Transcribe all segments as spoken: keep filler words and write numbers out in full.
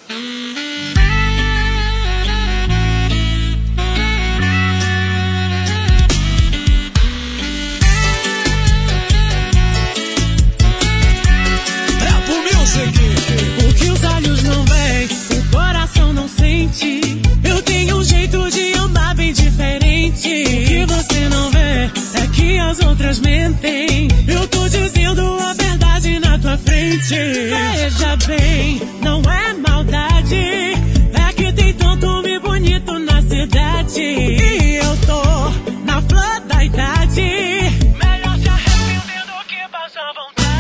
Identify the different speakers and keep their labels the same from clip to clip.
Speaker 1: O que os olhos não veem, o coração não sente. Eu tenho um jeito de amar bem diferente. O que você não vê é que as outras mentem. Eu tô dizendo a verdade na tua frente. Veja bem, não é maldade, é que tem tanto homem bonito na cidade. E eu tô na flor da idade. Melhor se arrepender do que passar vontade.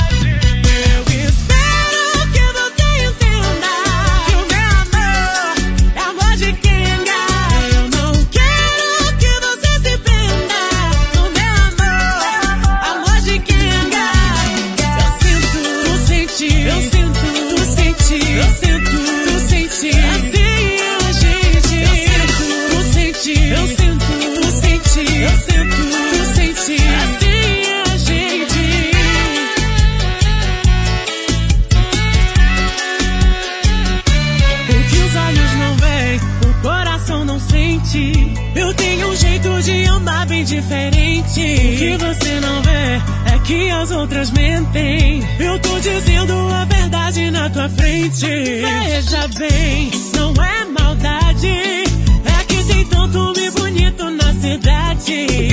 Speaker 1: Eu tenho um jeito de amar bem diferente. O que você não vê é que as outras mentem. Eu tô dizendo a verdade na tua frente. Veja bem, não é maldade, é que tem tanto homem bonito na cidade.